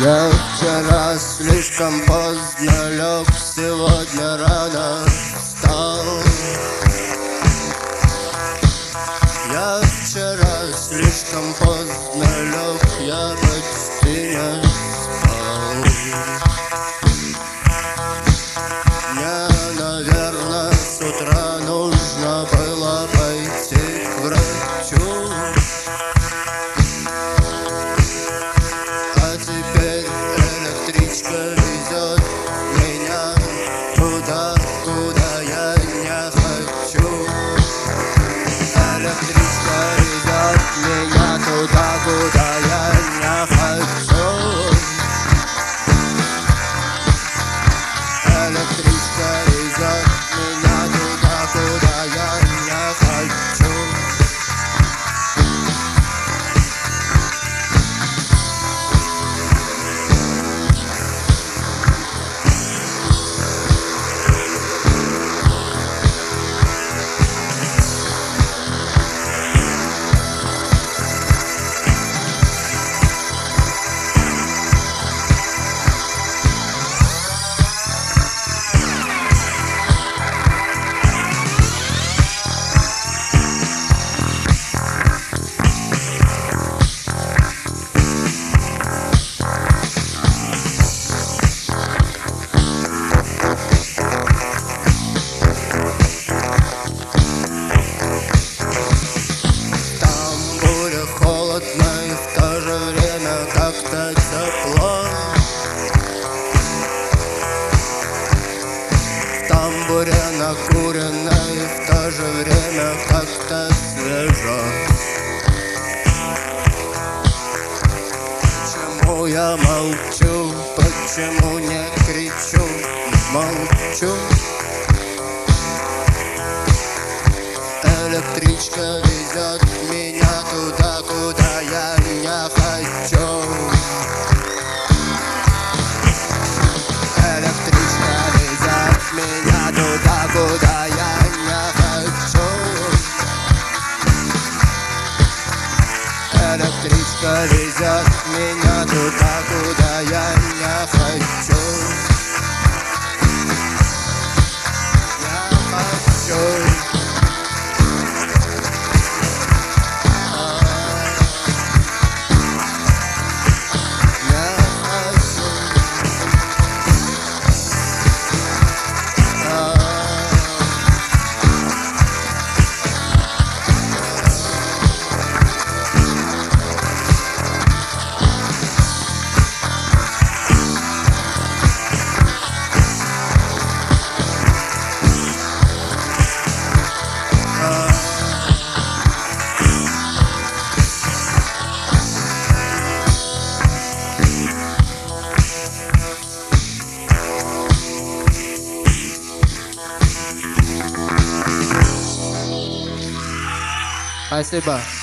Я вчера слишком поздно лег, сегодня рано встал. Я вчера слишком поздно лег, я почти не спал. Мне, наверное, с утра нужно было пойти к врачу. А теперь электричка везет меня туда, куда я не хочу. Электричка везет меня туда, куда я не хочу. Электричка везет меня туда, куда я не хочу. Холодно и в то же время как-то тепло. В тамбуре накурено и в то же время как-то свежо. Почему я молчу, почему не кричу, молчу? Электричка везет меня туда, куда я не хочу. Электричка везет меня туда, куда я не хочу. Электричка везет меня туда, куда я не хочу. Я хочу. Спасибо.